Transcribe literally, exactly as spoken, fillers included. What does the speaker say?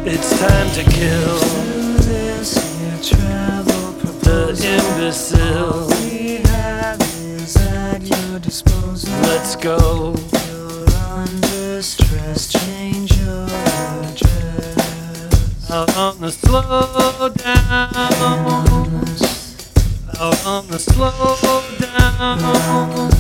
It's time to kill the imbecile. Let's go. You're under stress, change your address. Out on the slow down. Out on the slow down.